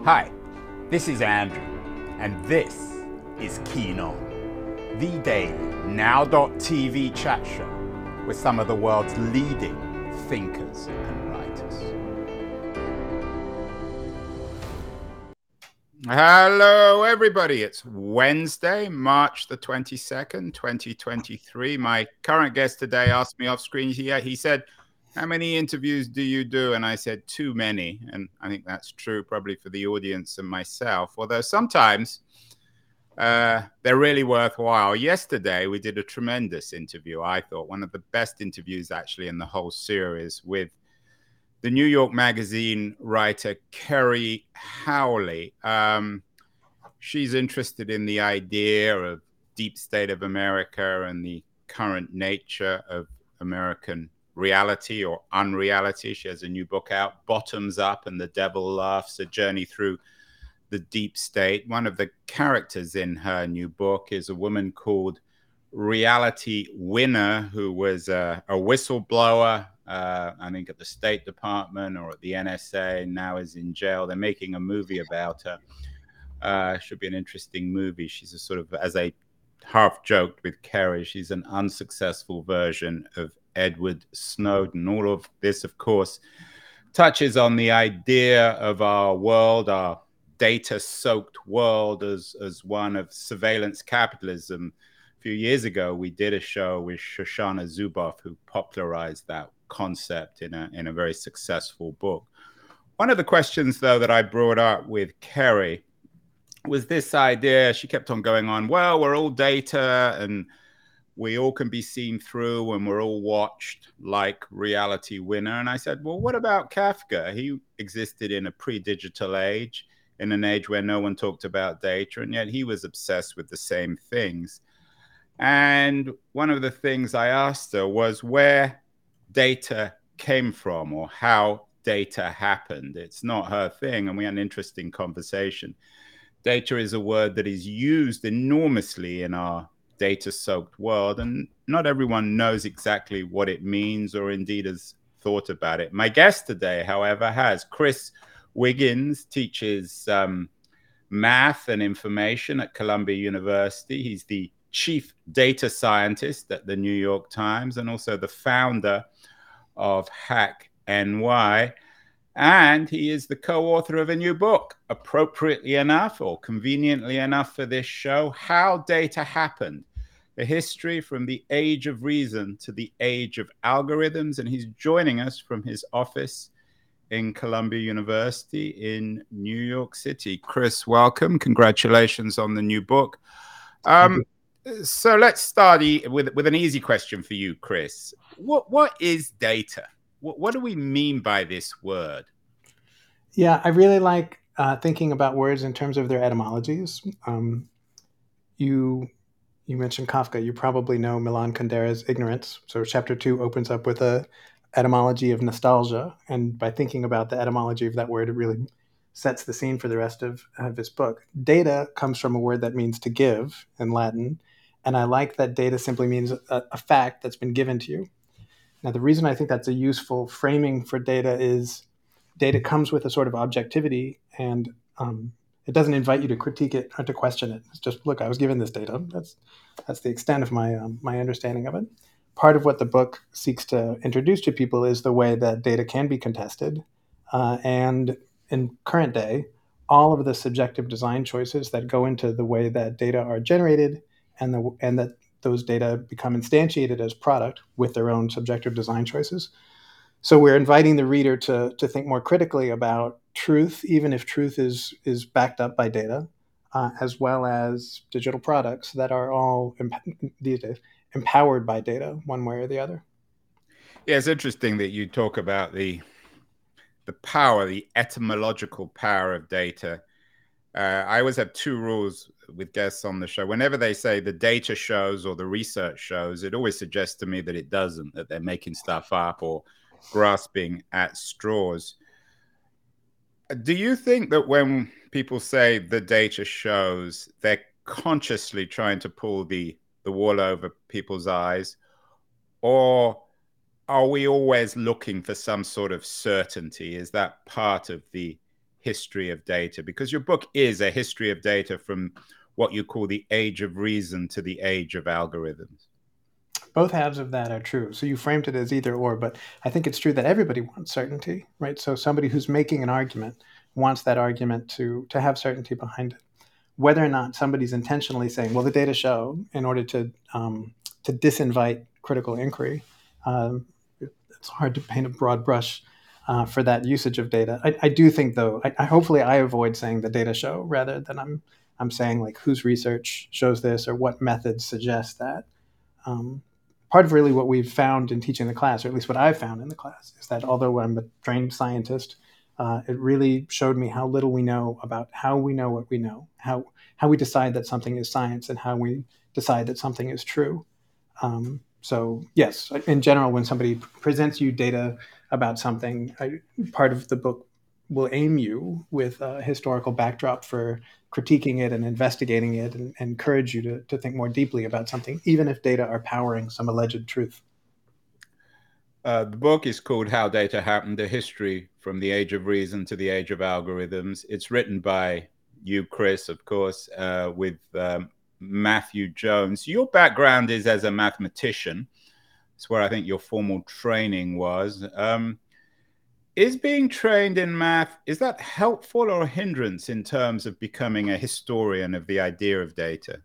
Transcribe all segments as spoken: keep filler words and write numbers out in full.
Hi, this is Andrew, and this is Keen On, the daily now dot T V chat show with some of the world's leading thinkers and writers. Hello, everybody. It's Wednesday, March the twenty-second, twenty twenty-three. My current guest today asked me off screen. He, he said, how many interviews do you do? And I said, too many. And I think that's true probably for the audience and myself, although sometimes uh, they're really worthwhile. Yesterday, we did a tremendous interview, I thought, one of the best interviews actually in the whole series with the New York Magazine writer, Kerry Howley. Um, she's interested in the idea of deep state of America and the current nature of American reality or unreality. She has a new book out, Bottoms Up and the Devil Laughs, a journey through the deep state. One of the characters in her new book is a woman called Reality Winner, who was a, a whistleblower, uh, I think at the State Department or at the N S A, and now is in jail. They're making a movie about her. Uh, should be an interesting movie. She's a sort of, as I half joked with Kerry, she's an unsuccessful version of Edward Snowden. All of this, of course, touches on the idea of our world, our data-soaked world, as, as one of surveillance capitalism. A few years ago, we did a show with Shoshana Zuboff, who popularized that concept in a, in a very successful book. One of the questions, though, that I brought up with Kerry was this idea. She kept on going on, well, we're all data and we all can be seen through and we're all watched like Reality Winner. And I said, well, what about Kafka? He existed in a pre-digital age, in an age where no one talked about data, and yet he was obsessed with the same things. And one of the things I asked her was where data came from or how data happened. It's not her thing, and we had an interesting conversation. Data is a word that is used enormously in our data-soaked world, and not everyone knows exactly what it means or indeed has thought about it. My guest today, however, has. Chris Wiggins teaches um, math and information at Columbia University. He's the chief data scientist at the New York Times and also the founder of Hack N Y. And he is the co-author of a new book, appropriately enough or conveniently enough for this show, How Data Happened, a history from the age of reason to the age of algorithms. And he's joining us from his office in Columbia University in New York City. Chris, welcome. Congratulations on the new book. Um, so let's start with, with an easy question for you, Chris. What, what is data? What, what do we mean by this word? Yeah, I really like uh, thinking about words in terms of their etymologies. Um, you you mentioned Kafka. You probably know Milan Kundera's Ignorance. So chapter two opens up with a etymology of nostalgia, and by thinking about the etymology of that word, it really sets the scene for the rest of, of his book. Data comes from a word that means to give in Latin, and I like that data simply means a, a fact that's been given to you. Now, the reason I think that's a useful framing for data is data comes with a sort of objectivity, and um, it doesn't invite you to critique it or to question it. It's just, look, I was given this data. That's that's the extent of my um, my understanding of it. Part of what the book seeks to introduce to people is the way that data can be contested, uh, and in current day, all of the subjective design choices that go into the way that data are generated, and the and that those data become instantiated as product with their own subjective design choices. So we're inviting the reader to, to think more critically about truth, even if truth is, is backed up by data, uh, as well as digital products that are all emp- these days empowered by data one way or the other. Yeah, it's interesting that you talk about the the power, the etymological power of data. Uh, I always have two rules with guests on the show. Whenever they say the data shows or the research shows, it always suggests to me that it doesn't, that they're making stuff up or grasping at straws. Do you think that when people say the data shows, they're consciously trying to pull the, the wool over people's eyes? Or are we always looking for some sort of certainty? Is that part of the history of data? Because your book is a history of data from what you call the age of reason to the age of algorithms. Both halves of that are true. So you framed it as either or, but I think it's true that everybody wants certainty, right? So somebody who's making an argument wants that argument to, to have certainty behind it. Whether or not somebody's intentionally saying, well, the data show, in order to um, to disinvite critical inquiry, um, it's hard to paint a broad brush uh, for that usage of data. I, I do think, though, I, I hopefully I avoid saying the data show rather than I'm I'm saying like whose research shows this or what methods suggest that. Um, part of really what we've found in teaching the class, or at least what I've found in the class, is that although I'm a trained scientist, uh, it really showed me how little we know about how we know what we know, how how we decide that something is science, and how we decide that something is true. Um, so yes, in general, when somebody presents you data about something, I, part of the book will aim you with a historical backdrop for critiquing it and investigating it, and, and encourage you to, to think more deeply about something, even if data are powering some alleged truth. Uh, the book is called How Data Happened, A History from the Age of Reason to the Age of Algorithms. It's written by you, Chris, of course, uh, with um, Matthew Jones. Your background is as a mathematician. It's where I think your formal training was. Um, is being trained in math, is that helpful or a hindrance in terms of becoming a historian of the idea of data?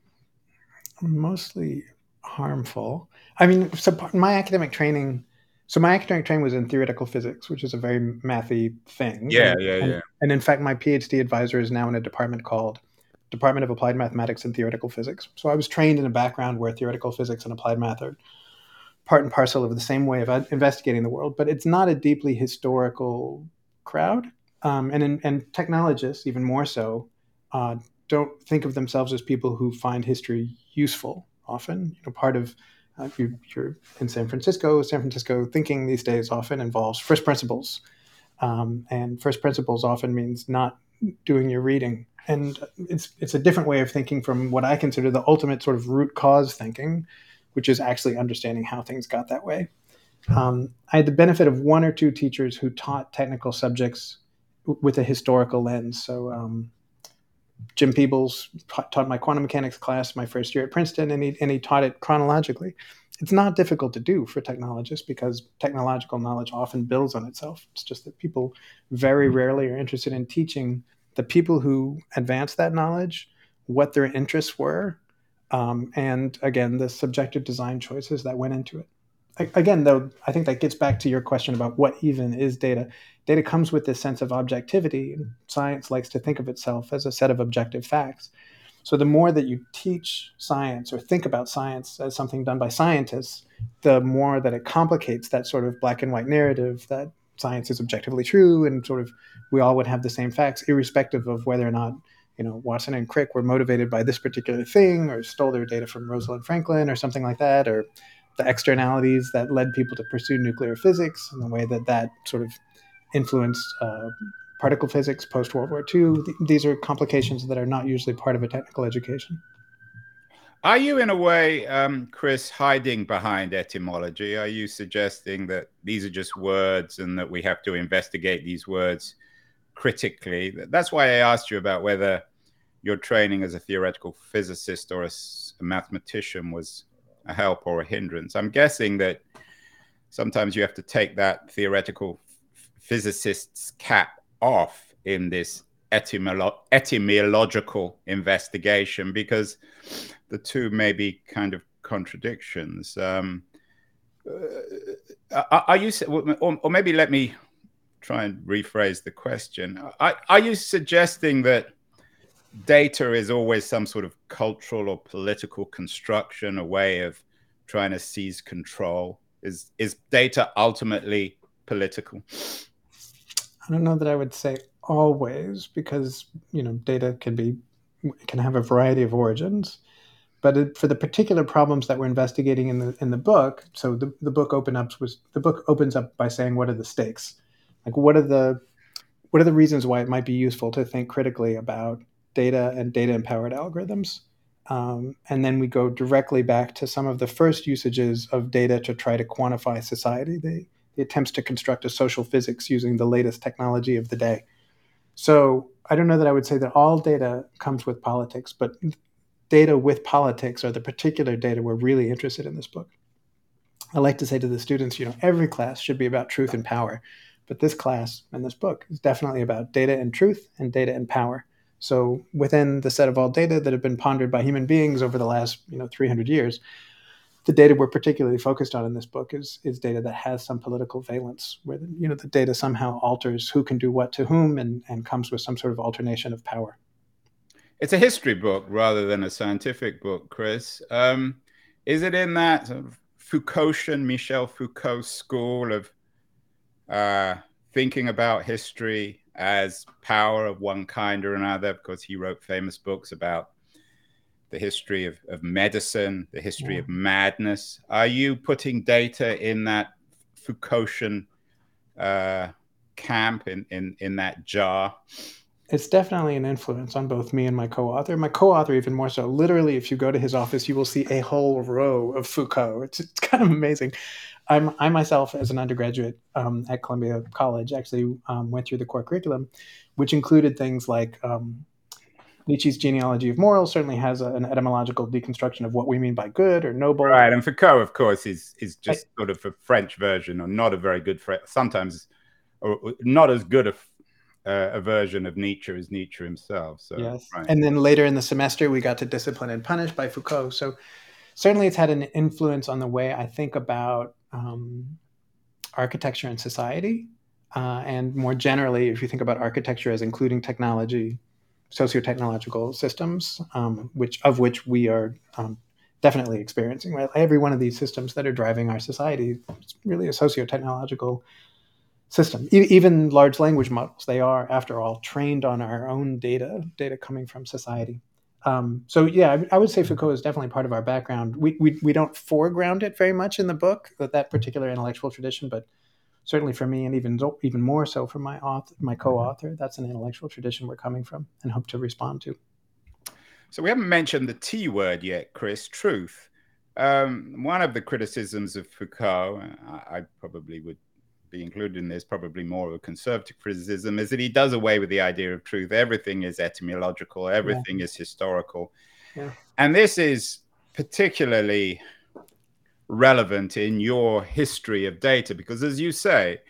Mostly harmful. I mean, so my academic training, so my academic training was in theoretical physics, which is a very mathy thing. Yeah, and, yeah, and, yeah. And in fact, my PhD advisor is now in a department called Department of Applied Mathematics and Theoretical Physics. So I was trained in a background where theoretical physics and applied math are part and parcel of the same way of investigating the world, but it's not a deeply historical crowd. Um, and, in, and technologists, even more so, uh, don't think of themselves as people who find history useful often. You know, part of uh, if you, you're in San Francisco, San Francisco thinking these days often involves first principles. Um, and first principles often means not doing your reading. And it's it's a different way of thinking from what I consider the ultimate sort of root cause thinking, which is actually understanding how things got that way. Um, I had the benefit of one or two teachers who taught technical subjects w- with a historical lens. So um, Jim Peebles taught my quantum mechanics class my first year at Princeton, and he, and he taught it chronologically. It's not difficult to do for technologists because technological knowledge often builds on itself. It's just that people very rarely are interested in teaching the people who advance that knowledge what their interests were, um, and again, the subjective design choices that went into it. Again, though, I think that gets back to your question about what even is data. Data comes with this sense of objectivity, and science likes to think of itself as a set of objective facts. So the more that you teach science or think about science as something done by scientists, the more that it complicates that sort of black and white narrative that science is objectively true and sort of we all would have the same facts, irrespective of whether or not, you know, Watson and Crick were motivated by this particular thing or stole their data from Rosalind Franklin or something like that, or the externalities that led people to pursue nuclear physics and the way that that sort of influenced uh, particle physics post-World War Two. Th- these are complications that are not usually part of a technical education. Are you, in a way, um, Chris, hiding behind etymology? Are you suggesting that these are just words and that we have to investigate these words critically? That's why I asked you about whether your training as a theoretical physicist or a, a mathematician was a help or a hindrance. I'm guessing that sometimes you have to take that theoretical physicist's cap off in this etymolo etymological investigation because the two may be kind of contradictions. Um, uh, are you, or, or maybe let me try and rephrase the question. Are, are you suggesting that data is always some sort of cultural or political construction, a way of trying to seize control? Is is data ultimately political? I don't know that I would say always, because, you know, data can be can have a variety of origins. But it, for the particular problems that we're investigating in the in the book, so the, the book open up was the book opens up by saying, what are the stakes? Like what are the what are the reasons why it might be useful to think critically about data and data empowered algorithms? Um, and then we go directly back to some of the first usages of data to try to quantify society, the, the attempts to construct a social physics using the latest technology of the day. So I don't know that I would say that all data comes with politics, but data with politics are the particular data we're really interested in this book. I like to say to the students, you know, every class should be about truth and power, but this class and this book is definitely about data and truth and data and power. So within the set of all data that have been pondered by human beings over the last, you know, three hundred years, the data we're particularly focused on in this book is is data that has some political valence, where the, you know the data somehow alters who can do what to whom, and and comes with some sort of alternation of power. It's a history book rather than a scientific book, Chris. Um, is it in that sort of Foucaultian, Michel Foucault school of uh, thinking about history as power of one kind or another? Because he wrote famous books about the history of, of medicine, the history yeah. of madness. Are you putting data in that Foucaultian uh, camp, in, in, in that jar? It's definitely an influence on both me and my co-author. My co-author even more so. Literally, if you go to his office, you will see a whole row of Foucault. It's, it's kind of amazing. I'm, I myself, as an undergraduate um, at Columbia College, actually um, went through the core curriculum, which included things like um, Nietzsche's Genealogy of Morals certainly has a, an etymological deconstruction of what we mean by good or noble. Right, and Foucault, of course, is is just I, sort of a French version, or not a very good, sometimes or not as good a, uh, a version of Nietzsche as Nietzsche himself. So, yes, right. And then later in the semester, we got to Discipline and Punish by Foucault. So certainly it's had an influence on the way I think about um, architecture and society. Uh, and more generally, if you think about architecture as including technology, socio-technological systems, um, which of which we are um, definitely experiencing. Right? Every one of these systems that are driving our society is really a socio-technological system. E- even large language models, they are, after all, trained on our own data, data coming from society. Um, so yeah, I, I would say Foucault is definitely part of our background. We, we we don't foreground it very much in the book, that that particular intellectual tradition, but certainly for me, and even even more so for my author, my co-author, that's an intellectual tradition we're coming from and hope to respond to. So we haven't mentioned the T word yet, Chris, truth. Um, one of the criticisms of Foucault, I, I probably would be included in this, probably more of a conservative criticism, is that he does away with the idea of truth. Everything is etymological, everything yeah. is historical. Yeah. And this is particularly relevant in your history of data, because as you say,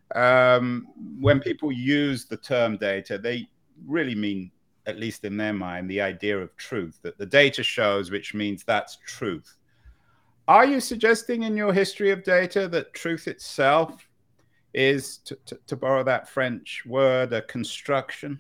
um, when people use the term data, they really mean, at least in their mind, the idea of truth, that the data shows, which means that's truth. Are you suggesting in your history of data that truth itself is, to, to, to borrow that French word, a construction?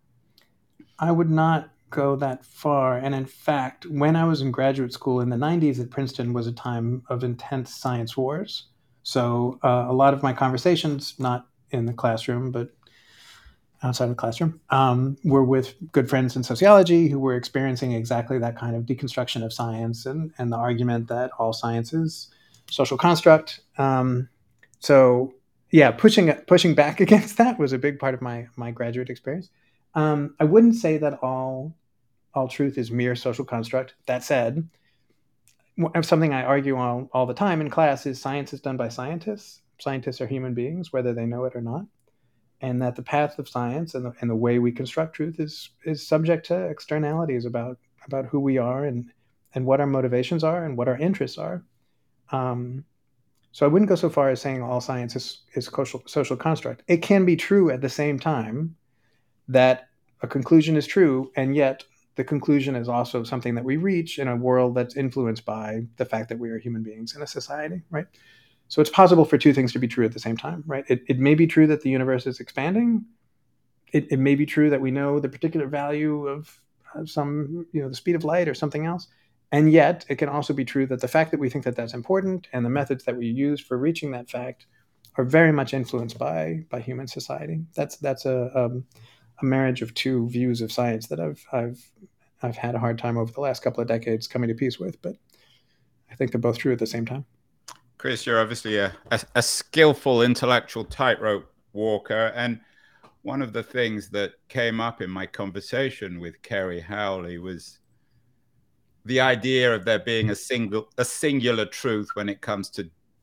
I would not go that far. And in fact, when I was in graduate school in the nineties at Princeton was a time of intense science wars. So uh, a lot of my conversations, not in the classroom, but outside of the classroom, um, were with good friends in sociology who were experiencing exactly that kind of deconstruction of science, and, and the argument that all science is social construct. Um, so yeah, pushing pushing back against that was a big part of my my graduate experience. Um, I wouldn't say that all all truth is mere social construct. That said, something I argue all, all the time in class is science is done by scientists. Scientists are human beings, whether they know it or not. And that the path of science and the, and the way we construct truth is is subject to externalities about about who we are and and what our motivations are and what our interests are. Um, so I wouldn't go so far as saying all science is, is social, social construct. It can be true at the same time that a conclusion is true, and yet the conclusion is also something that we reach in a world that's influenced by the fact that we are human beings in a society, right? So it's possible for two things to be true at the same time, right? It, it may be true that the universe is expanding. It, it may be true that we know the particular value of, of some, you know, the speed of light or something else. And yet it can also be true that the fact that we think that that's important and the methods that we use for reaching that fact are very much influenced by by human society. That's that's a, um, a marriage of two views of science that I've I've I've had a hard time over the last couple of decades coming to peace with, but I think they're both true at the same time. Chris, you're obviously a, a, a skillful intellectual tightrope walker. And one of the things that came up in my conversation with Kerry Howley was the idea of there being a single, a singular truth when it comes to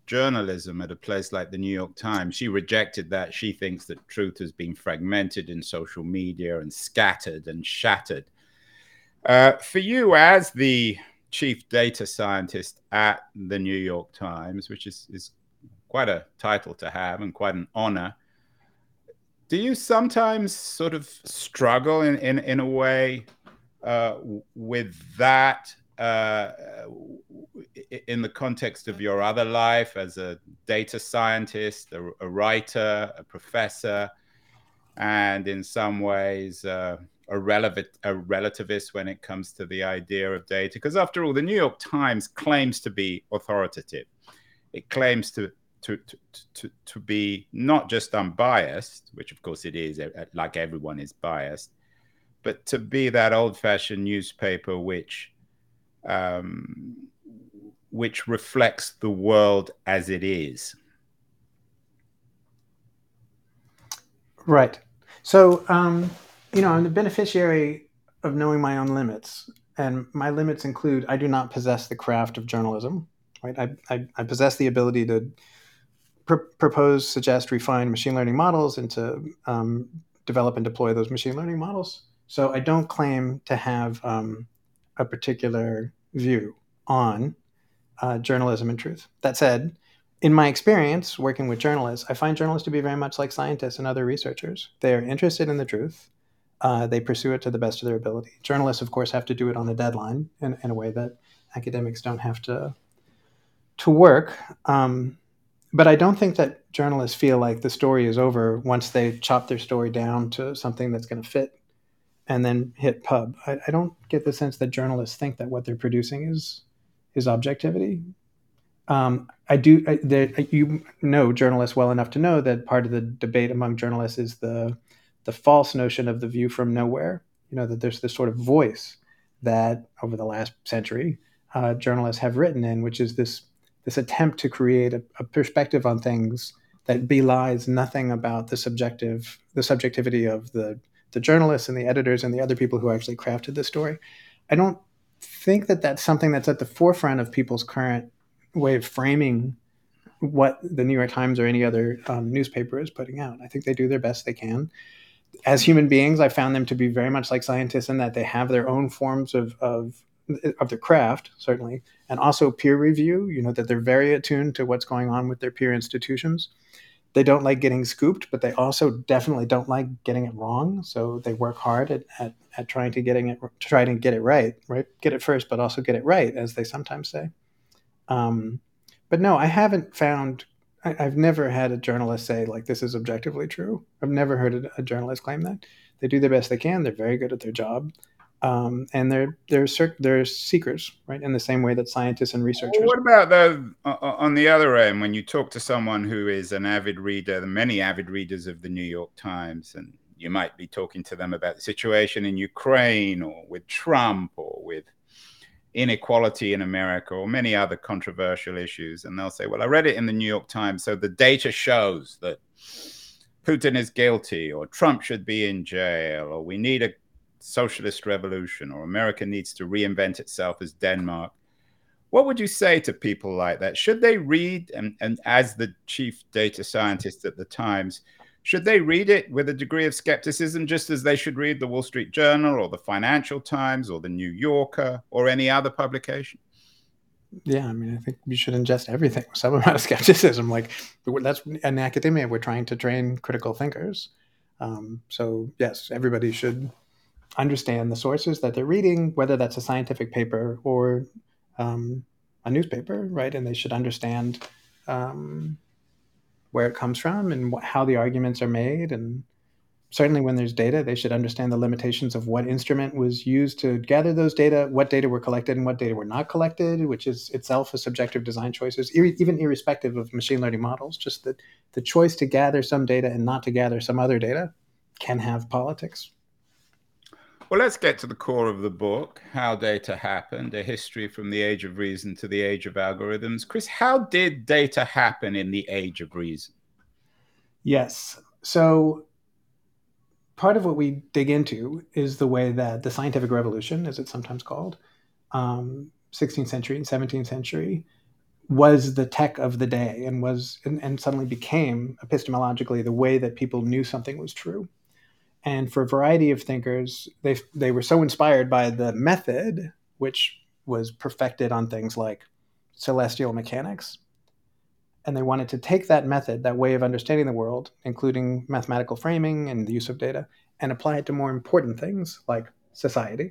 journalism at a place like the New York Times. She rejected that. She thinks that truth has been fragmented in social media and scattered and shattered. Uh, for you, as the chief data scientist at the New York Times, which is, is quite a title to have and quite an honor, do you sometimes sort of struggle in, in, in a way uh, with that uh, in the context of your other life as a data scientist, a, a writer, a professor, and in some ways uh, a, relevant, a relativist when it comes to the idea of data? Because after all, the New York Times claims to be authoritative. It claims to To, to, to, to be not just unbiased, which of course it is, like everyone is biased, but to be that old-fashioned newspaper which um, which reflects the world as it is. Right. So, um, you know, I'm the beneficiary of knowing my own limits. And my limits include I do not possess the craft of journalism. Right. I, I, I possess the ability to pr- propose, suggest, refine machine learning models and to um, develop and deploy those machine learning models. So I don't claim to have um, a particular view on uh, journalism and truth. That said, in my experience working with journalists, I find journalists to be very much like scientists and other researchers. They are interested in the truth. Uh, they pursue it to the best of their ability. Journalists, of course, have to do it on a deadline in, in a way that academics don't have to to work. Um, but I don't think that journalists feel like the story is over once they chop their story down to something that's going to fit and then hit pub. I, I don't get the sense that journalists think that what they're producing is is objectivity. Um, I do. I, the, you know journalists well enough to know that part of the debate among journalists is the the false notion of the view from nowhere. You know that there's this sort of voice that over the last century uh, journalists have written in, which is this this attempt to create a, a perspective on things that belies nothing about the subjective the subjectivity of the the journalists and the editors and the other people who actually crafted the story. I don't think that that's something that's at the forefront of people's current way of framing what the New York Times or any other um, newspaper is putting out. I think they do their best they can. As human beings, I found them to be very much like scientists in that they have their own forms of of, of their craft, certainly, and also peer review, you know, that they're very attuned to what's going on with their peer institutions. They don't like getting scooped, but they also definitely don't like getting it wrong. So they work hard at, at, at trying to getting it, trying to get it right, right? Get it first, but also get it right, as they sometimes say. Um, but no, I haven't found, I, I've never had a journalist say, like, this is objectively true. I've never heard a, a journalist claim that. They do the best they can. They're very good at their job. Um, and they're, they're, they're seekers, right? In the same way that scientists and researchers. What about the, on the other end, when you talk to someone who is an avid reader, the many avid readers of the New York Times, and you might be talking to them about the situation in Ukraine or with Trump or with inequality in America or many other controversial issues. And they'll say, well, I read it in the New York Times, so the data shows that Putin is guilty or Trump should be in jail or we need a socialist revolution or America needs to reinvent itself as Denmark. What would you say to people like that? Should they read, and, and as the chief data scientist at the Times, should they read it with a degree of skepticism, just as they should read the Wall Street Journal or the Financial Times or the New Yorker or any other publication? Yeah, I mean, I think you should ingest everything with some amount of skepticism. Like, that's in academia, we're trying to train critical thinkers. Um, so yes, everybody should understand the sources that they're reading, whether that's a scientific paper or um, a newspaper, right? And they should understand um, where it comes from and wh- how the arguments are made. And certainly when there's data, they should understand the limitations of what instrument was used to gather those data, what data were collected and what data were not collected, which is itself a subjective design choices, ir- even irrespective of machine learning models. Just that the choice to gather some data and not to gather some other data can have politics. Well, let's get to the core of the book, How Data Happened, a history from the age of reason to the age of algorithms. Chris, how did data happen in the age of reason? Yes. So part of what we dig into is the way that the scientific revolution, as it's sometimes called, um, sixteenth century and seventeenth century, was the tech of the day and was and, and suddenly became epistemologically the way that people knew something was true. And for a variety of thinkers, they they were so inspired by the method, which was perfected on things like celestial mechanics. And they wanted to take that method, that way of understanding the world, including mathematical framing and the use of data, and apply it to more important things like society.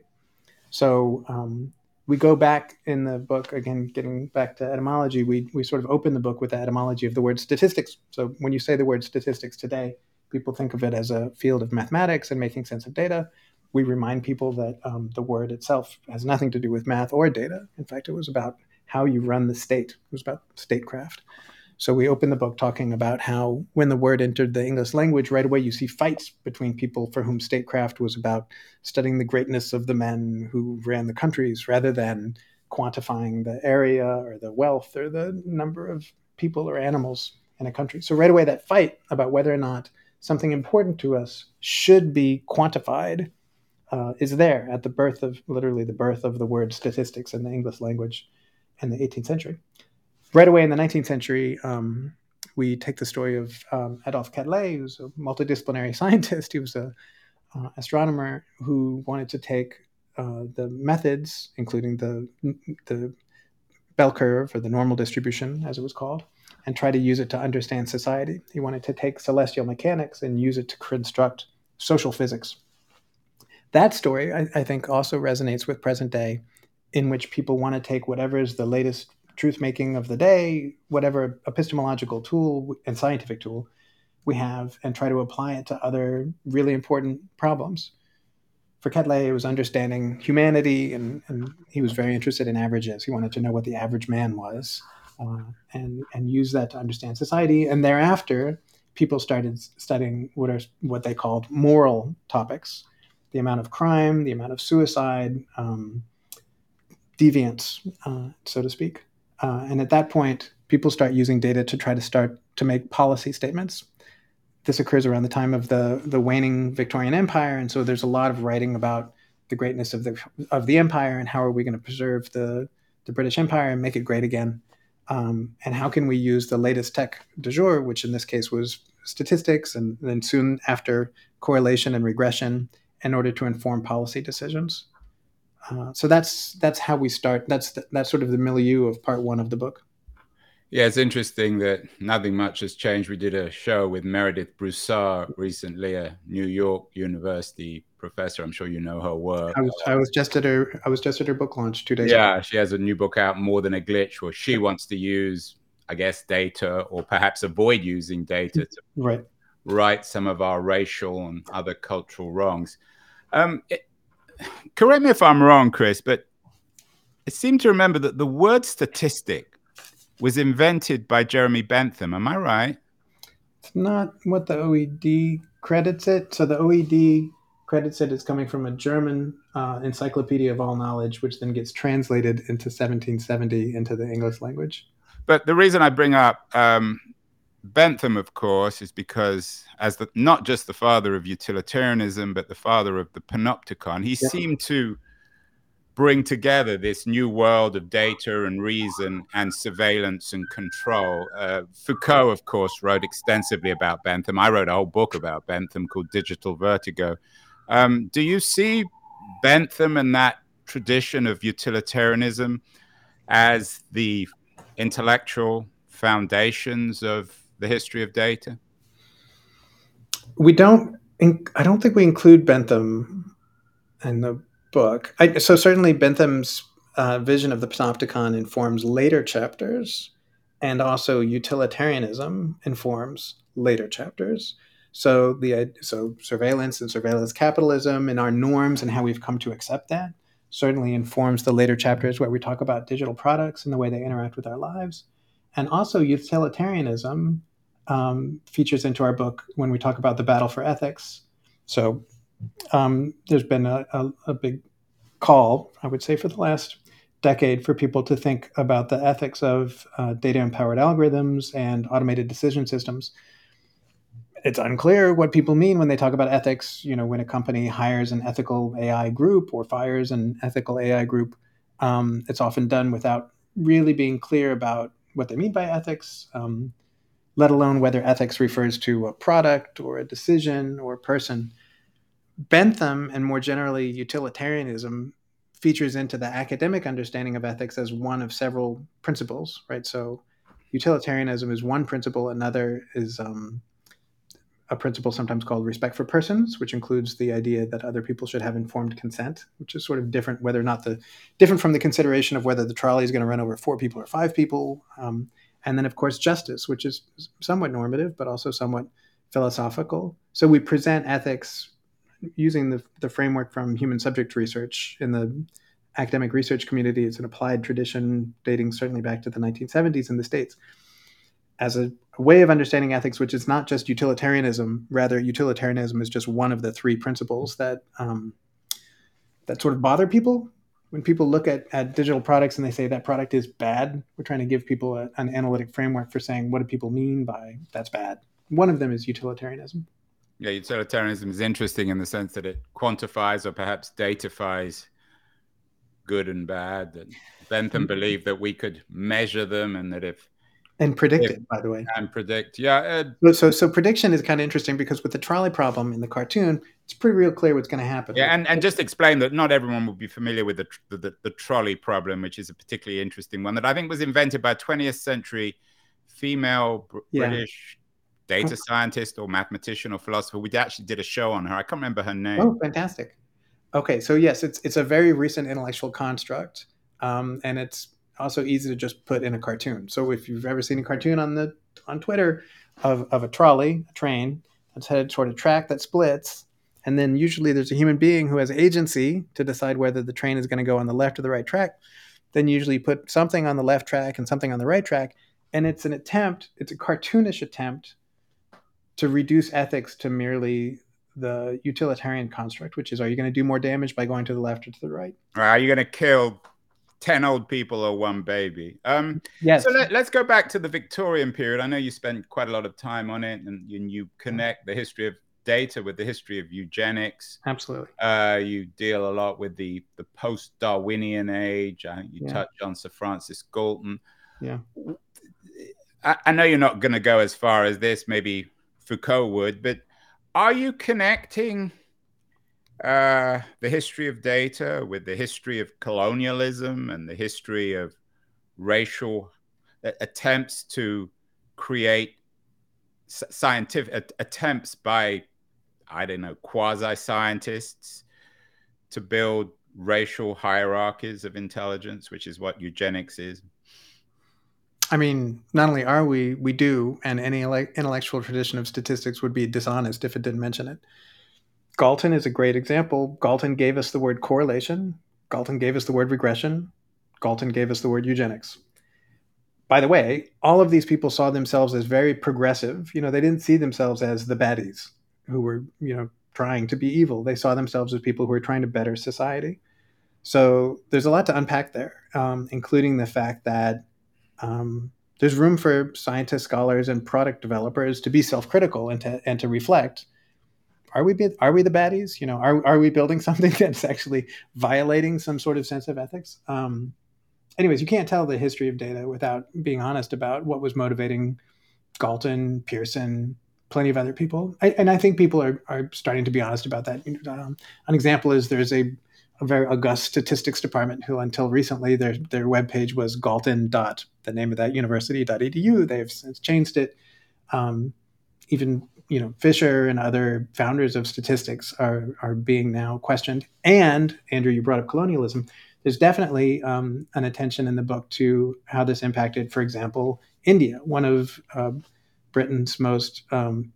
So um, we go back in the book, again, getting back to etymology, we, we sort of open the book with the etymology of the word statistics. So when you say the word statistics today, people think of it as a field of mathematics and making sense of data. We remind people that um, the word itself has nothing to do with math or data. In fact, it was about how you run the state. It was about statecraft. So we open the book talking about how when the word entered the English language, right away you see fights between people for whom statecraft was about studying the greatness of the men who ran the countries rather than quantifying the area or the wealth or the number of people or animals in a country. So right away that fight about whether or not something important to us should be quantified uh, is there at the birth of, literally the birth of the word statistics in the English language in the eighteenth century. Right away in the nineteenth century, um, we take the story of um, Adolphe Quetelet, who's a multidisciplinary scientist. He was an uh, astronomer who wanted to take uh, the methods, including the, the bell curve or the normal distribution, as it was called, and try to use it to understand society. He wanted to take celestial mechanics and use it to construct social physics. That story, I, I think, also resonates with present day, in which people want to take whatever is the latest truth-making of the day, whatever epistemological tool and scientific tool we have, and try to apply it to other really important problems. For Quetelet, it was understanding humanity, and, and he was very interested in averages. He wanted to know what the average man was, uh, and, and use that to understand society. And thereafter, people started studying what are what they called moral topics, the amount of crime, the amount of suicide, um, deviance, uh, so to speak. Uh, and at that point, people start using data to try to start to make policy statements. This occurs around the time of the, the waning Victorian Empire, and so there's a lot of writing about the greatness of the of the empire and how are we going to preserve the, the British Empire and make it great again, um, and how can we use the latest tech du jour, which in this case was statistics, and then soon after correlation and regression, in order to inform policy decisions. Uh, so that's that's how we start. That's the, that's sort of the milieu of part one of the book. Yeah, it's interesting that nothing much has changed. We did a show with Meredith Broussard recently, a New York University professor. I'm sure you know her work. I was, I was just at her. I was just at her book launch two days yeah, ago. Yeah, she has a new book out, More Than a Glitch, where she wants to use, I guess, data, or perhaps avoid using data to right. right some of our racial and other cultural wrongs. Um, it, correct me if I'm wrong, Chris, but I seem to remember that the word statistic was invented by Jeremy Bentham. Am I right? It's not what the O E D credits it. So the O E D credits it as coming from a German uh, encyclopedia of all knowledge, which then gets translated into seventeen seventy into the English language. But the reason I bring up um, Bentham, of course, is because as the, not just the father of utilitarianism, but the father of the panopticon, he yeah. seemed to bring together this new world of data and reason and surveillance and control. Uh, Foucault, of course, wrote extensively about Bentham. I wrote a whole book about Bentham called Digital Vertigo. Um, do you see Bentham and that tradition of utilitarianism as the intellectual foundations of the history of data? We don't, I don't think we include Bentham in the book. I, so certainly Bentham's uh, vision of the panopticon informs later chapters, and also utilitarianism informs later chapters. So the so surveillance and surveillance capitalism and our norms and how we've come to accept that certainly informs the later chapters where we talk about digital products and the way they interact with our lives. And also utilitarianism um, features into our book when we talk about the battle for ethics. So um, there's been a, a, a big call, I would say, for the last decade for people to think about the ethics of uh, data-empowered algorithms and automated decision systems. It's unclear what people mean when they talk about ethics. You know, when a company hires an ethical A I group or fires an ethical A I group, um, it's often done without really being clear about what they mean by ethics, um, let alone whether ethics refers to a product or a decision or a person. Bentham, and more generally utilitarianism, features into the academic understanding of ethics as one of several principles, right? So utilitarianism is one principle. Another is um, a principle sometimes called respect for persons, which includes the idea that other people should have informed consent, which is sort of different, whether or not the different from the consideration of whether the trolley is going to run over four people or five people. Um, and then, of course, justice, which is somewhat normative, but also somewhat philosophical. So we present ethics using the, the framework from human subject research in the academic research community. It's an applied tradition dating certainly back to the nineteen seventies in the States, as a, a way of understanding ethics, which is not just utilitarianism. Rather, utilitarianism is just one of the three principles that um, that sort of bother people. When people look at, at digital products and they say that product is bad, we're trying to give people a, an analytic framework for saying, what do people mean by that's bad? One of them is utilitarianism. Yeah, utilitarianism is interesting in the sense that it quantifies or perhaps datifies good and bad. And Bentham mm-hmm. believed that we could measure them, and that if and predict if, it, by the way, and predict, yeah. Uh, so, so prediction is kind of interesting because with the trolley problem in the cartoon, it's pretty real clear what's going to happen. Yeah, and, and just explain that not everyone will be familiar with the, the the the trolley problem, which is a particularly interesting one that I think was invented by a twentieth century female Br yeah. British data scientist or mathematician or philosopher. We actually did a show on her. I can't remember her name. Oh, fantastic. Okay, so yes, it's it's a very recent intellectual construct, um, and it's also easy to just put in a cartoon. So if you've ever seen a cartoon on the on Twitter of, of a trolley, a train that's headed toward a track that splits, and then usually there's a human being who has agency to decide whether the train is going to go on the left or the right track, then you usually put something on the left track and something on the right track, and it's an attempt, it's a cartoonish attempt to reduce ethics to merely the utilitarian construct, which is, are you going to do more damage by going to the left or to the right? Are you going to kill ten old people or one baby? Um, yes. So let, let's go back to the Victorian period. I know you spent quite a lot of time on it, and you, you connect the history of data with the history of eugenics. Absolutely. Uh, you deal a lot with the, the post-Darwinian age. I think you yeah. touched on Sir Francis Galton. Yeah. I, I know you're not going to go as far as this, maybe Foucault would, but are you connecting uh, the history of data with the history of colonialism and the history of racial uh, attempts to create scientific uh, attempts by, I don't know, quasi-scientists to build racial hierarchies of intelligence, which is what eugenics is? I mean, not only are we, we do, and any intellectual tradition of statistics would be dishonest if it didn't mention it. Galton is a great example. Galton gave us the word correlation. Galton gave us the word regression. Galton gave us the word eugenics. By the way, all of these people saw themselves as very progressive. You know, they didn't see themselves as the baddies who were, you know, trying to be evil. They saw themselves as people who were trying to better society. So there's a lot to unpack there, um, including the fact that Um, there's room for scientists, scholars, and product developers to be self-critical and to and to reflect. Are we are we the baddies? You know, are are we building something that's actually violating some sort of sense of ethics? Um, anyways, you can't tell the history of data without being honest about what was motivating Galton, Pearson, plenty of other people, I, and I think people are are starting to be honest about that. Um, an example is there's a a very august statistics department who until recently their their webpage was Galton dot, the name of that university, .edu. They've since changed it. Um, even, you know, Fisher and other founders of statistics are are being now questioned. And Andrew, you brought up colonialism. There's definitely um, an attention in the book to how this impacted, for example, India, one of uh, Britain's most um,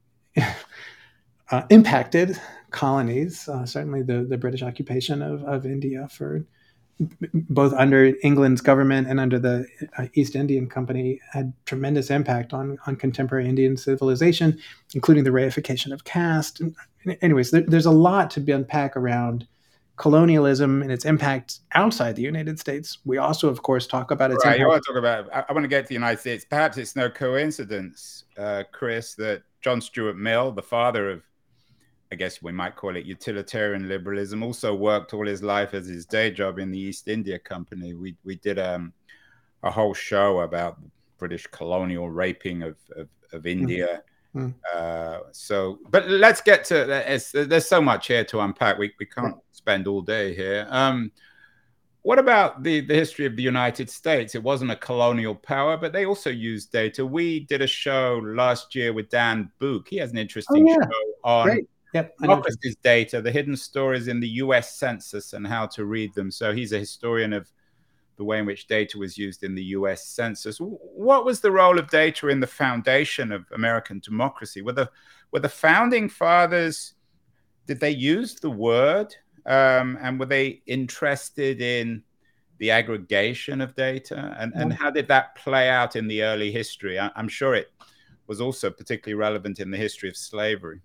uh, impacted colonies, uh, certainly the, the British occupation of, of India for both under England's government and under the uh, East Indian Company had tremendous impact on, on contemporary Indian civilization, including the reification of caste. And anyways, there, there's a lot to be unpack around colonialism and its impact outside the United States. We also, of course, talk about its right, impact. You want to talk about, I, I want to get to the United States. Perhaps it's no coincidence, uh, Chris, that John Stuart Mill, the father of, I guess we might call it utilitarian liberalism, also worked all his life as his day job in the East India Company. We we did um, a whole show about British colonial raping of, of, of India. Mm. Uh, so, but let's get to, there's, there's so much here to unpack. We, we can't spend all day here. Um, what about the, the history of the United States? It wasn't a colonial power, but they also used data. We did a show last year with Dan Book. He has an interesting oh, yeah. show on Great. Yep, democracy's data, the hidden stories in the U S Census and how to read them. So he's a historian of the way in which data was used in the U S Census. What was the role of data in the foundation of American democracy? Were the, were the founding fathers, did they use the word? Um, and were they interested in the aggregation of data? And, and how did that play out in the early history? I, I'm sure it was also particularly relevant in the history of slavery.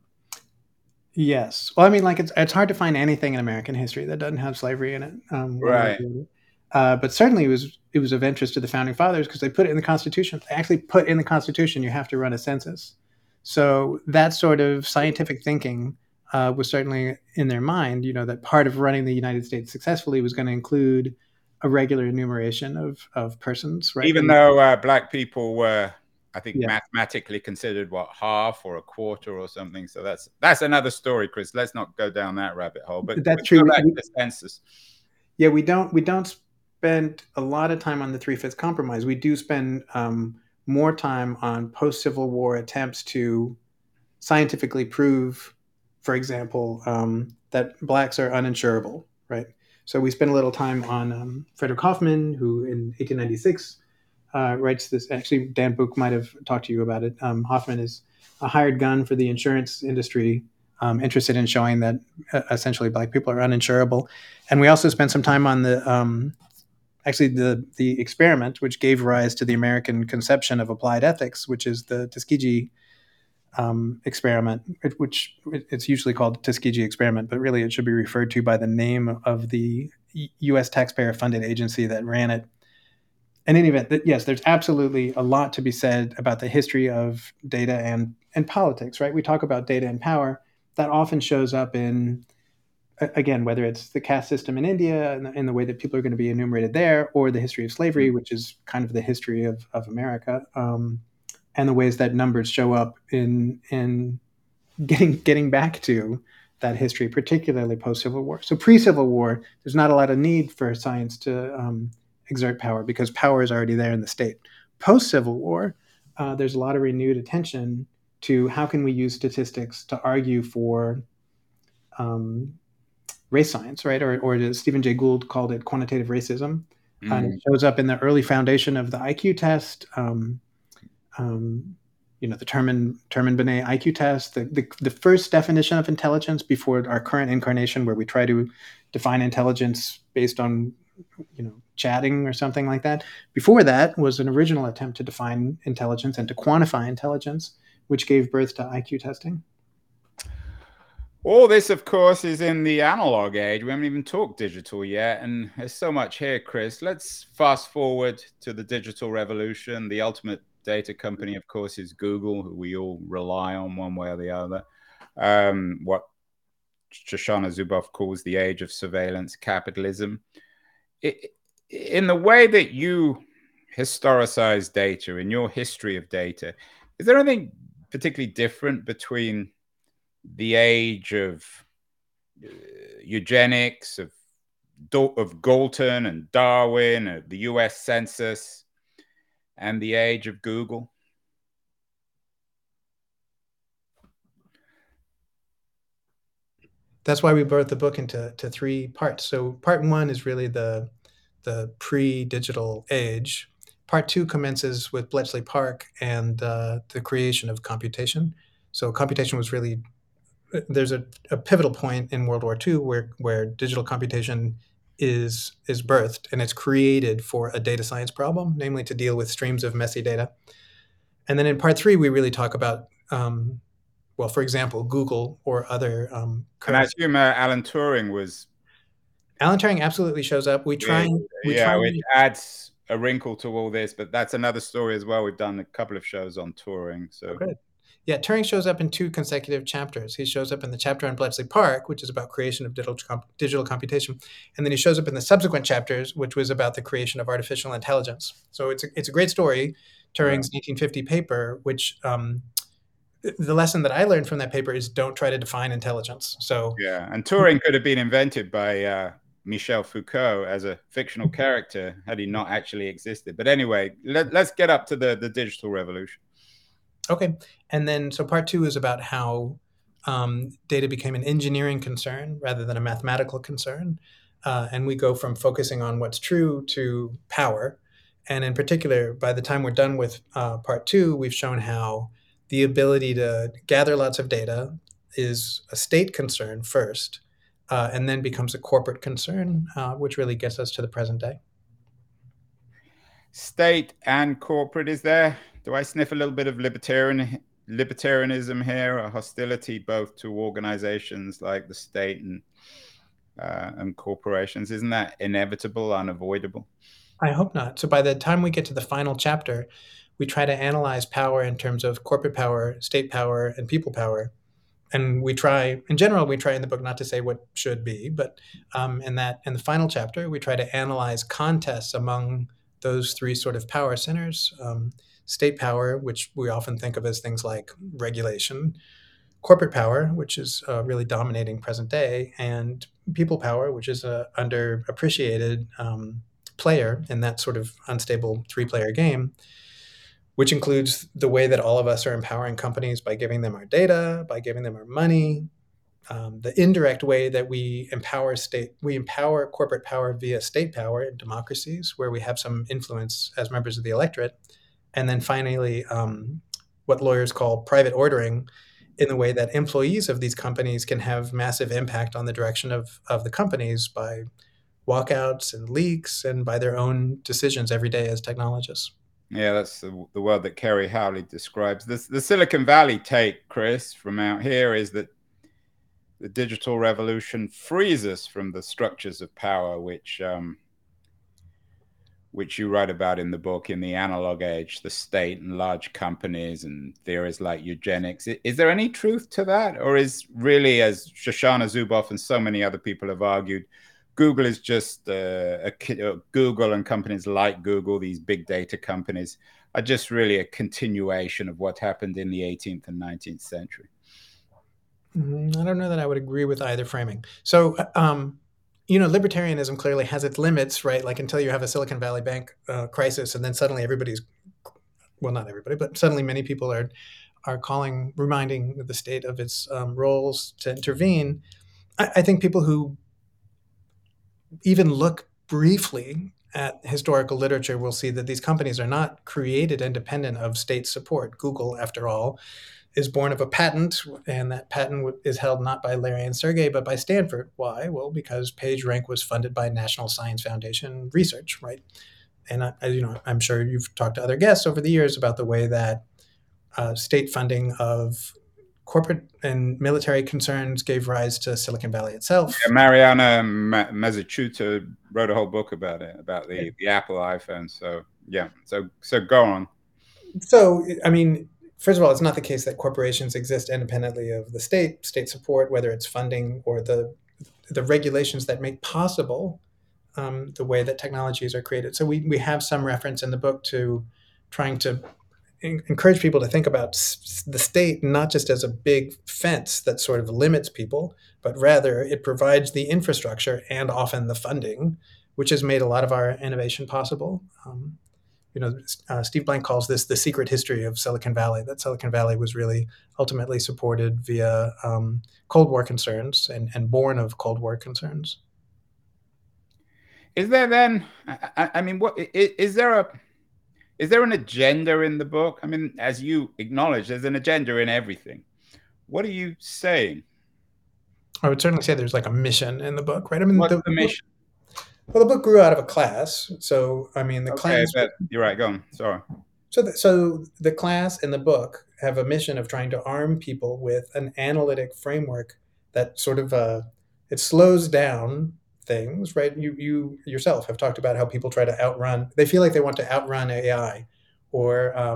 Yes. Well, I mean, like it's it's hard to find anything in American history that doesn't have slavery in it. Um, right. Uh, but certainly it was it was of interest to the founding fathers because they put it in the Constitution. They actually put in the Constitution you have to run a census. So that sort of scientific thinking uh, was certainly in their mind. You know, that part of running the United States successfully was going to include a regular enumeration of of persons. Right. Even and, though uh, black people were, I think, yeah. mathematically considered what, half or a quarter or something. So that's that's another story, Chris. Let's not go down that rabbit hole. But that's true. Go back we, to the census. Yeah, we don't we don't spend a lot of time on the Three-Fifths Compromise. We do spend um, more time on post-Civil War attempts to scientifically prove, for example, um, that blacks are uninsurable. Right. So we spend a little time on um, Frederick Hoffman, who in eighteen ninety-six uh, writes this. Actually, Dan Book might have talked to you about it. Um, Hoffman is a hired gun for the insurance industry, um, interested in showing that uh, essentially black people are uninsurable. And we also spent some time on the um, actually the the experiment which gave rise to the American conception of applied ethics, which is the Tuskegee um, experiment, which it's usually called the Tuskegee experiment, but really it should be referred to by the name of the U S taxpayer-funded agency that ran it. In any event, that yes, there's absolutely a lot to be said about the history of data and and politics. Right? We talk about data and power. That often shows up in, again, whether it's the caste system in India and the, and the way that people are going to be enumerated there, or the history of slavery, which is kind of the history of, of America, um, and the ways that numbers show up in in getting getting back to that history, particularly post-Civil War. So pre-Civil War, there's not a lot of need for science to um, exert power because power is already there in the state. Post-Civil War, uh, there's a lot of renewed attention to how can we use statistics to argue for um, race science, right? Or, or as Stephen Jay Gould called it, quantitative racism. Mm. And it shows up in the early foundation of the I Q test, um, um, you know, the Terman, Terman-Binet I Q test, the, the, the first definition of intelligence before our current incarnation where we try to define intelligence based on, you know, chatting or something like that. Before that was an original attempt to define intelligence and to quantify intelligence, which gave birth to I Q testing. All this, of course, is in the analog age. We haven't even talked digital yet. And there's so much here, Chris. Let's fast forward to the digital revolution. The ultimate data company, of course, is Google, who we all rely on one way or the other. Um, what Shoshana Zuboff calls the age of surveillance capitalism. It, in the way that you historicize data, in your history of data, is there anything particularly different between the age of uh, eugenics, of, of Galton and Darwin, of the U S Census, and the age of Google? That's why we broke the book into to three parts. So part one is really the the pre-digital age. Part two commences with Bletchley Park and uh, the creation of computation. So computation was really, there's a, a pivotal point in World War Two where where digital computation is is birthed, and it's created for a data science problem, namely to deal with streams of messy data. And then in part three, we really talk about um, well, for example, Google or other. Um, and I assume uh, Alan Turing was. Alan Turing absolutely shows up. We try. Yeah, we yeah try which adds a wrinkle to all this, but that's another story as well. We've done a couple of shows on Turing. So oh, good. Yeah, Turing shows up in two consecutive chapters. He shows up in the chapter on Bletchley Park, which is about creation of digital, comp- digital computation, and then he shows up in the subsequent chapters, which was about the creation of artificial intelligence. So it's a, it's a great story, Turing's Right. nineteen fifty paper, which um, the lesson that I learned from that paper is don't try to define intelligence. So Yeah, and Turing could have been invented by uh, Michel Foucault as a fictional character had he not actually existed. But anyway, let, let's get up to the, the digital revolution. Okay. And then, so part two is about how um, data became an engineering concern rather than a mathematical concern. Uh, and we go from focusing on what's true to power. And in particular, by the time we're done with uh, part two, we've shown how the ability to gather lots of data is a state concern first, uh, and then becomes a corporate concern, uh, which really gets us to the present day. State and corporate, is there? Do I sniff a little bit of libertarian libertarianism here, or hostility both to organizations like the state and uh, and corporations? Isn't that inevitable, unavoidable? I hope not. So by the time we get to the final chapter, we try to analyze power in terms of corporate power, state power, and people power. And we try, in general, we try in the book not to say what should be, but um, in that, in the final chapter, we try to analyze contests among those three sort of power centers: um, state power, which we often think of as things like regulation; corporate power, which is uh, really dominating present day; and people power, which is a underappreciated um, player in that sort of unstable three-player game, which includes the way that all of us are empowering companies by giving them our data, by giving them our money, um, the indirect way that we empower state, we empower corporate power via state power in democracies where we have some influence as members of the electorate, and then finally, um, what lawyers call private ordering, in the way that employees of these companies can have massive impact on the direction of, of the companies by walkouts and leaks and by their own decisions every day as technologists. Yeah, that's the, the world that Kerry Howley describes. This, the Silicon Valley take, Chris, from out here is that the digital revolution frees us from the structures of power, which um, which you write about in the book, in the analog age, the state and large companies and theories like eugenics. Is there any truth to that? Or is really, as Shoshana Zuboff and so many other people have argued, Google is just uh, a, uh, Google and companies like Google, these big data companies, are just really a continuation of what happened in the eighteenth and nineteenth century? Mm, I don't know that I would agree with either framing. So, um, you know, libertarianism clearly has its limits, right? Like until you have a Silicon Valley Bank uh, crisis, and then suddenly everybody's, well, not everybody, but suddenly many people are are calling, reminding the state of its um, roles to intervene. I, I think people who even look briefly at historical literature will see that these companies are not created independent of state support. Google, after all, is born of a patent, and that patent is held not by Larry and Sergey, but by Stanford. Why? Well, because PageRank was funded by National Science Foundation research, right? And I, you know, I'm sure you've talked to other guests over the years about the way that uh, state funding of corporate and military concerns gave rise to Silicon Valley itself. Yeah, Mariana Mazzucato wrote a whole book about it, about the, the Apple iPhone. So yeah, so so go on. So, I mean, first of all, it's not the case that corporations exist independently of the state, state support, whether it's funding or the the regulations that make possible um, the way that technologies are created. So we we have some reference in the book to trying to en- encourage people to think about s- the state not just as a big fence that sort of limits people, but rather it provides the infrastructure and often the funding, which has made a lot of our innovation possible. Um, you know, uh, Steve Blank calls this the secret history of Silicon Valley, that Silicon Valley was really ultimately supported via um, Cold War concerns and, and born of Cold War concerns. Is there then, I, I mean, what is, is there a, is there an agenda in the book? I mean, as you acknowledge, there's an agenda in everything. What are you saying? I would certainly say there's like a mission in the book, right? I mean, What's the, the the book, mission? well, the book grew out of a class. So, I mean, the Okay, class, but you're right. Go on. Sorry. so the, so the class and the book have a mission of trying to arm people with an analytic framework that sort of, uh, it slows down things, right? You you yourself have talked about how people try to outrun. They feel like they want to outrun A I, or um,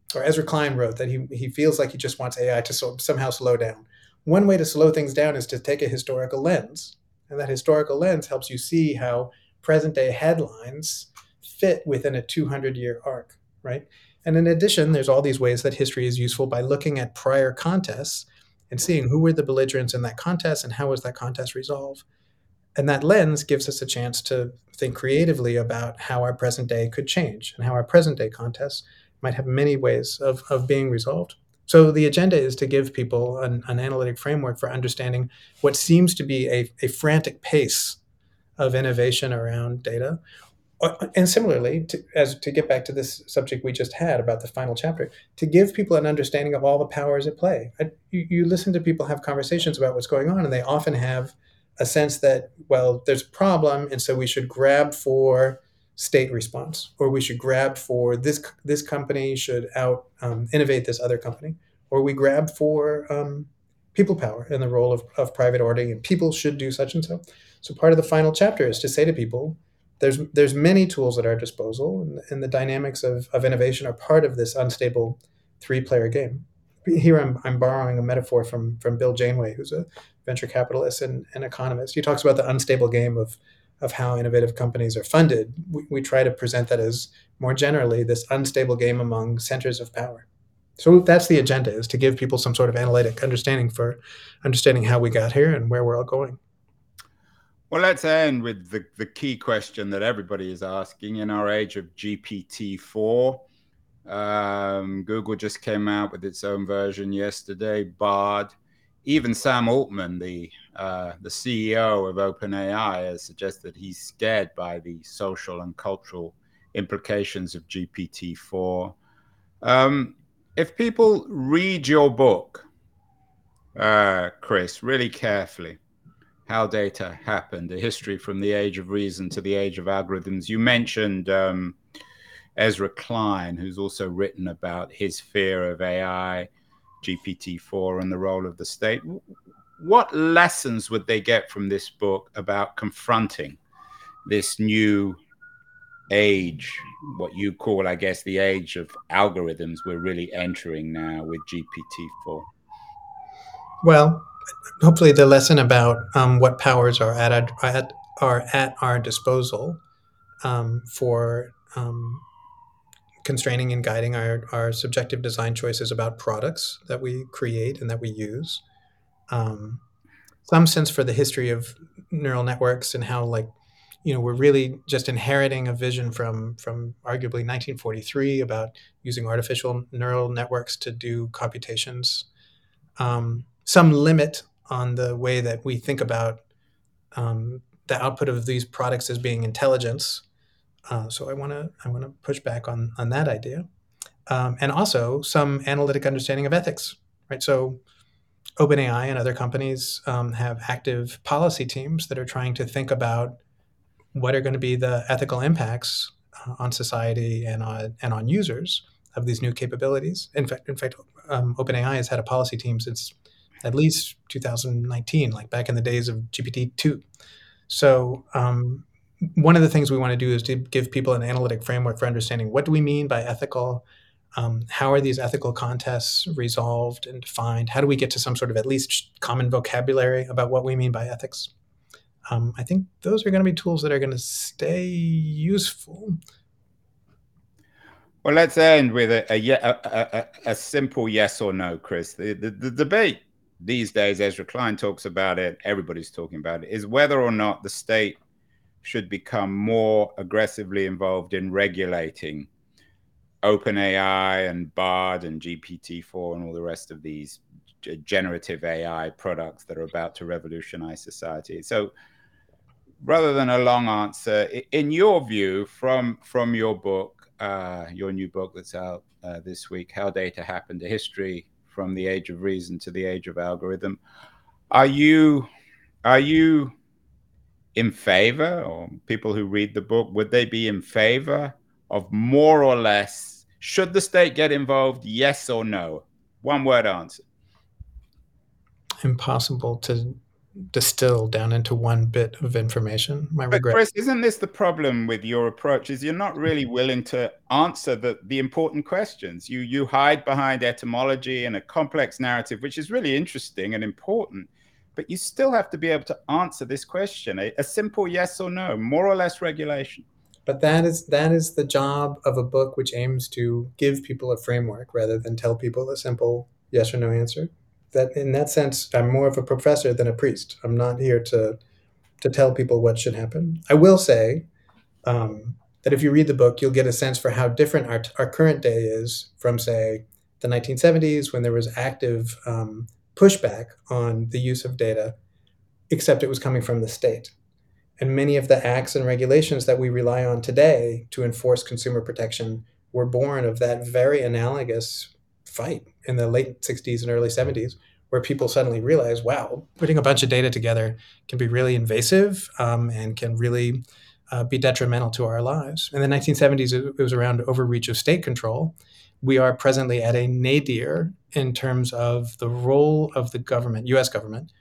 or Ezra Klein wrote that he, he feels like he just wants A I to so, somehow slow down. One way to slow things down is to take a historical lens. And that historical lens helps you see how present day headlines fit within a two hundred year arc, right? And in addition, there's all these ways that history is useful by looking at prior contests and seeing who were the belligerents in that contest and how was that contest resolved. And that lens gives us a chance to think creatively about how our present day could change and how our present day contests might have many ways of, of being resolved. So the agenda is to give people an, an analytic framework for understanding what seems to be a, a frantic pace of innovation around data. And similarly, to, as to get back to this subject we just had about the final chapter, to give people an understanding of all the powers at play. I, you, you listen to people have conversations about what's going on, and they often have a sense that, well, there's a problem, and so we should grab for state response, or we should grab for this this company should out um, innovate this other company, or we grab for um, people power and the role of, of private ordering, and people should do such and so. So part of the final chapter is to say to people, there's there's many tools at our disposal, and, and the dynamics of, of innovation are part of this unstable three-player game. Here I'm, I'm borrowing a metaphor from, from Bill Janeway, who's a venture capitalist and an economist. He talks about the unstable game of, of how innovative companies are funded. We, we try to present that as more generally this unstable game among centers of power. So that's the agenda, is to give people some sort of analytic understanding for understanding how we got here and where we're all going. Well, let's end with the, the key question that everybody is asking in our age of G P T four. Um, Google just came out with its own version yesterday, Bard. Even Sam Altman, the uh, the C E O of OpenAI, has suggested he's scared by the social and cultural implications of G P T four. Um, if people read your book, uh, Chris, really carefully, How Data Happened, A History from the Age of Reason to the Age of Algorithms. You mentioned um, Ezra Klein, who's also written about his fear of A I, G P T four, and the role of the state. What lessons would they get from this book about confronting this new age, what you call, I guess, the age of algorithms we're really entering now with G P T four? Well, hopefully the lesson about um, what powers are at, our, at, are at our disposal um, for um, constraining and guiding our, our subjective design choices about products that we create and that we use. Um, some sense for the history of neural networks and how, like, you know, we're really just inheriting a vision from from arguably nineteen forty-three about using artificial neural networks to do computations. Um, some limit on the way that we think about um, the output of these products as being intelligence. Uh, so I want to I want to push back on on that idea, um, and also some analytic understanding of ethics. Right. So OpenAI and other companies um, have active policy teams that are trying to think about what are going to be the ethical impacts uh, on society and on and on users of these new capabilities. In fact, in fact, um, OpenAI has had a policy team since at least two thousand nineteen, like back in the days of G P T two. So um, one of the things we want to do is to give people an analytic framework for understanding what do we mean by ethical. Um, how are these ethical contests resolved and defined? How do we get to some sort of at least common vocabulary about what we mean by ethics? Um, I think those are going to be tools that are going to stay useful. Well, let's end with a, a, a, a, a simple yes or no, Chris. The, the, the debate these days, Ezra Klein talks about it, everybody's talking about it, is whether or not the state should become more aggressively involved in regulating OpenAI and Bard and G P T four and all the rest of these generative A I products that are about to revolutionize society. So rather than a long answer, in your view, from from your book, uh, your new book that's out uh, this week, How Data Happened, A History from the Age of Reason to the Age of Algorithm, are you are you in favor, or people who read the book, would they be in favor of more or less, should the state get involved, yes or no? One word answer. Impossible to distill down into one bit of information. My But regret. Chris, isn't this the problem with your approach? Is you're not really willing to answer the, the important questions. You you hide behind etymology and a complex narrative, which is really interesting and important. But you still have to be able to answer this question: a, a simple yes or no, more or less regulation. But that is that is the job of a book which aims to give people a framework rather than tell people a simple yes or no answer. That in that sense, I'm more of a professor than a priest. I'm not here to to tell people what should happen. I will say um, that if you read the book, you'll get a sense for how different our, our current day is from, say, the nineteen seventies when there was active um, pushback on the use of data, except it was coming from the state. And many of the acts and regulations that we rely on today to enforce consumer protection were born of that very analogous fight in the late sixties and early seventies, where people suddenly realized, wow, putting a bunch of data together can be really invasive um, and can really uh, be detrimental to our lives. In the nineteen seventies, it was around overreach of state control. We are presently at a nadir in terms of the role of the government, U S government,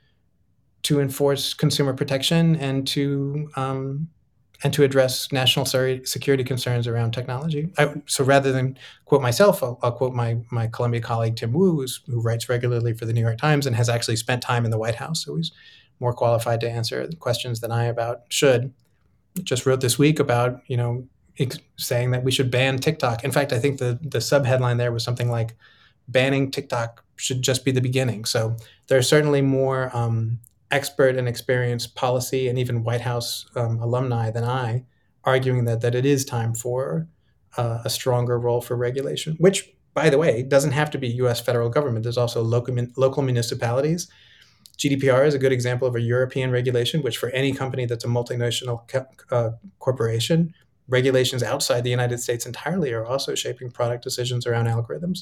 to enforce consumer protection and to um, and to address national security concerns around technology. I, so rather than quote myself, I'll, I'll quote my my Columbia colleague Tim Wu, who writes regularly for the New York Times and has actually spent time in the White House, so he's more qualified to answer questions than I about should. Just wrote this week about you know saying that we should ban TikTok. In fact, I think the the sub headline there was something like banning TikTok should just be the beginning. So there are certainly more um, expert and experienced policy and even White House um, alumni than I arguing that that it is time for uh, a stronger role for regulation, which, by the way, doesn't have to be U S federal government. There's also local, local municipalities. G D P R is a good example of a European regulation, which for any company that's a multinational uh, corporation, regulations outside the United States entirely are also shaping product decisions around algorithms.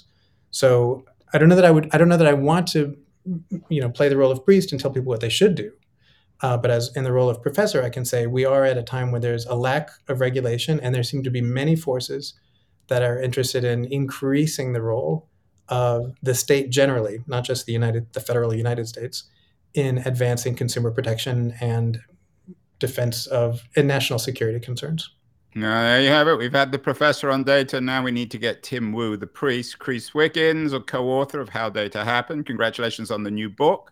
So I don't know that I would, I don't know that I want to, you know, play the role of priest and tell people what they should do. Uh, but as in the role of professor, I can say we are at a time where there's a lack of regulation, and there seem to be many forces that are interested in increasing the role of the state generally, not just the United, the federal United States, in advancing consumer protection and defense of and national security concerns. Now, there you have it. We've had the professor on data. Now we need to get Tim Wu, the priest. Chris Wiggins, a co-author of How Data Happened. Congratulations on the new book.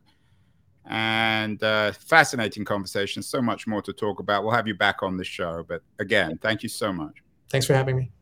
And uh, fascinating conversation. So much more to talk about. We'll have you back on the show. But again, thank you so much. Thanks for having me.